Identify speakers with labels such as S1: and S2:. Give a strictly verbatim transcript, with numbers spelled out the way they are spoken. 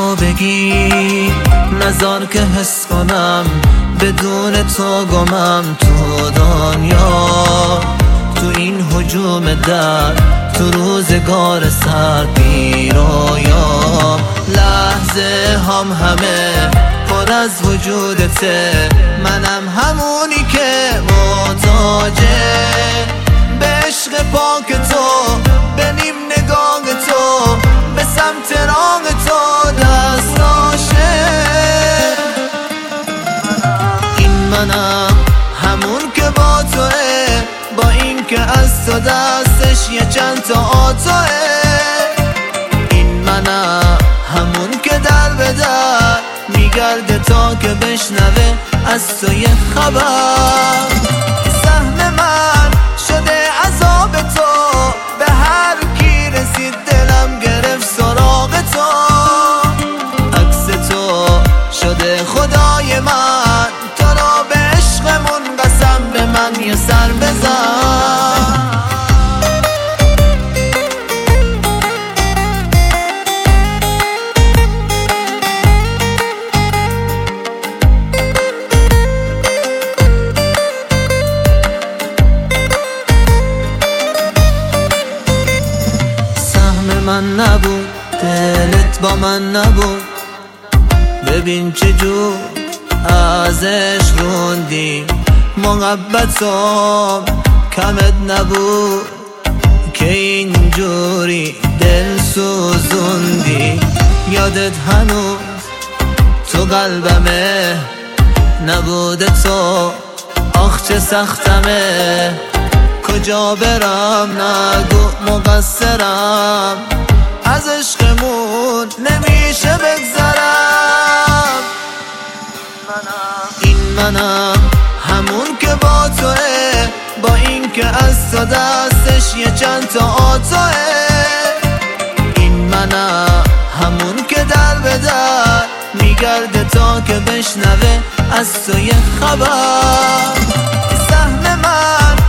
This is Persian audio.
S1: تو بگی، نذار که حس کنم بدون تو گمم تو دنیا. تو این هجوم در تو روزگار سرد بی رویام، لحظه هم همه پر از وجودته، منم همونی که محتاجه به عشق پاک تو، به نیم نگاه تو، به سمت راه تو دستاشه. این منم همون که با توه، با این که از تو دستش یه چند تا آتوه. این منم همون که در به در میگرده تا که بشنوه از تو یه خبر. سهم من شده عذاب تو، به هر کی رسید دلم گرفت سراغ تو. عکس تو شده خدای من، تو را به عشقمون قسم به من یه سر بزن. من نبود، دلت با من نبود، ببین چجور ازش روندیم. محبتم کمت نبود که اینجوری دل سوزوندی. یادت هنوز تو قلبمه، نبود تو آخ چه سختمه. کجا برم نگو مقصرم، از عشقمون نمیشه بگذرم. این منم همون که با توه، با این که از تو دستش یه چند تا آتوه. این منم همون که در به در میگرده تا که بشنوه از تو یه خبر. سهم من